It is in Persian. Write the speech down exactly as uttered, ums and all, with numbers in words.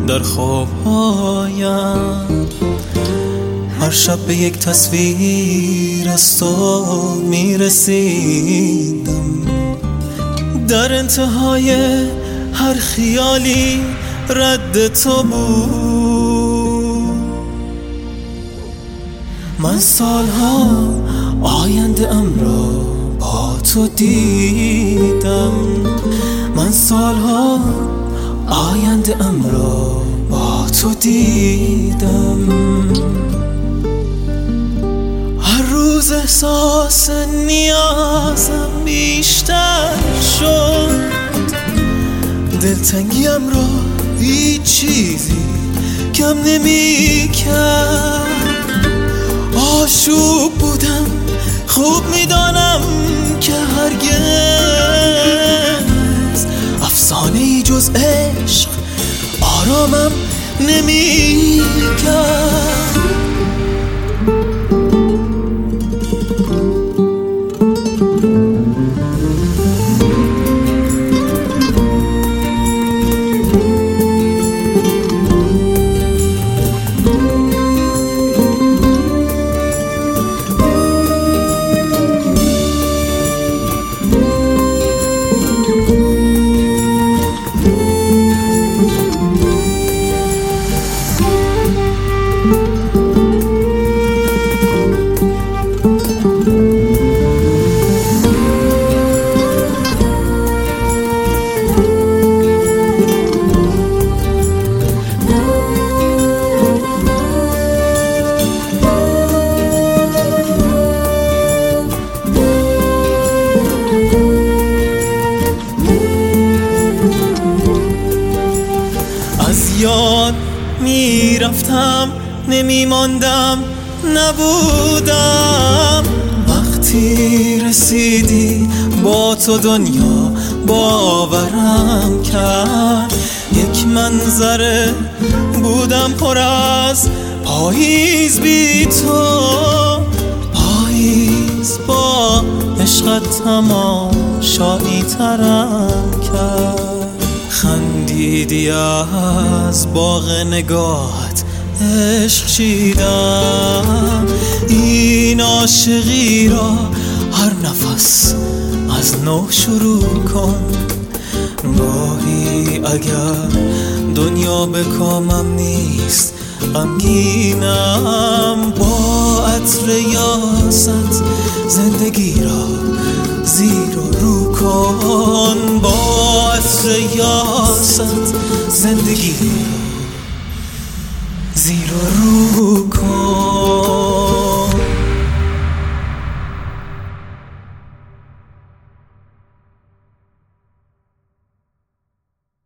در خوابهایم. هر شب به یک تصویر از تو میرسیدم، در انتهای هر خیالی رد تو بود. من سالها آینده ام را با تو دیدم، من سالها آینده ام را با تو دیدم. هر روز احساس نیازم بیشتر شد، دلتنگیم را هیچ چیزی کم نمی کرد. آشوب بودم، خوب میدانم که هرگز افسانه‌ای جز عشق آرامم نمی کرد. یاد می رفتم، نمی ماندم، نبودم. وقتی رسیدی با تو دنیا باورم کرد. یک منظره بودم پر از پاییز بی تو، پاییز با عشقت تماشایی ترم کرد. خندیدی از باغ نگاهت عشق چیدم. این عاشقی را هر نفس از نو شروع کن. گاهی اگر دنیا به کامم نیست غمگینم، با عطر یاست زندگی را زیر و رو کن. با عطر یاست زندگی را زیر و رو کن.